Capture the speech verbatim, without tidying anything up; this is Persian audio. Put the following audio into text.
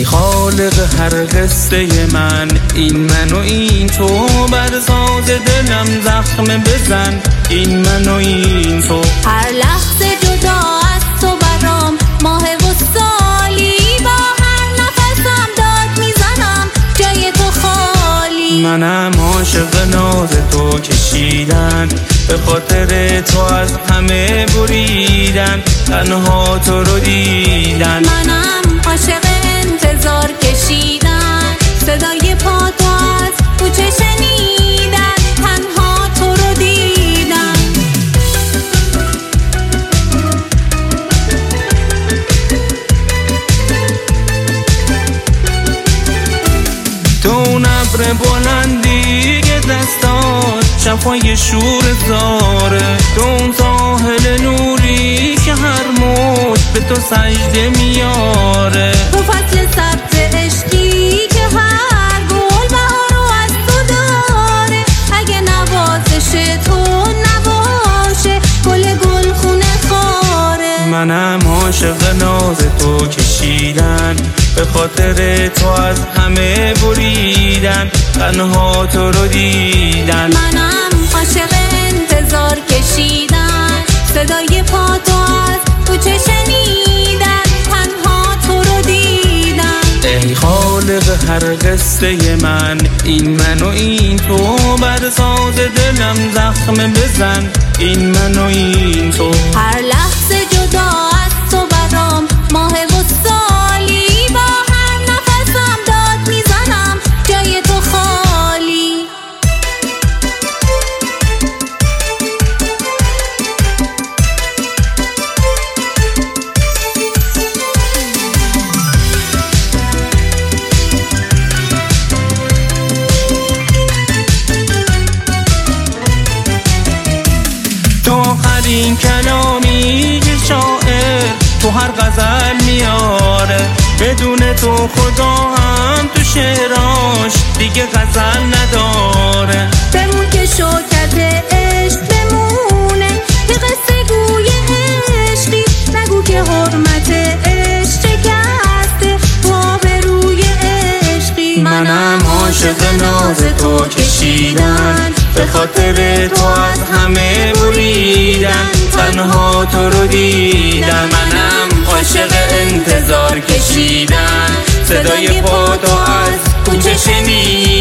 ای خالق هر قصه من، این من و این تو، بر ساز دلم زخم بزن، این من و این تو. هر لحظه جدا از تو برام ماه و سالی، با هر نفسم داد میزنم جای تو خالی. منم عاشق ناز تو کشیدن، به خاطر تو از همه بریدن، تنها تو رو دیدن. منم عاشق انتظار کشیدن، صدای پا تو از کوچه شنیدن، تنها تو رو دیدن. تو اون ابر بلندی که دستات شفای شور زاره، تو اون ساحل نوری که هر موج به تو سجده میاره، تو فصل سبز عشقی که هر گل بهارو از تو داره. اگه نوازش تو نباشه گل گل خونه خاره. منم عاشق ناز تو کشیدن، به خاطر تو از همه بریدن، تنها تو رو دیدن. منم عاشق انتظار کشیدن، صدای پا تو از کوچه شنیدن، تنها تو رو دیدن. ای خالق هر قصه من، این من و این تو، بر ساز دلم زخم بزن، این من و این تو. هر لحظه جدا از تو برام ماه و سالی، با هر نفسم داد میزنم جای تو خالی. تو آخرین کلامی که شاعر تو هر غزل میاره، بدون تو خدا هم تو شعراش دیگه غزل نداره. بمون که شوکت عشق بمونه، یه قصه گوی عشقی، نگو که حرمت عشق شکسته تو آبروی عشقی. منم عاشق ناز تو کشیدن، به خاطر تو از همه بریدن، تنها تو رو دیدن. منم عاشق انتظار کشیدن، صدای پا تو از کوچه شنیدن.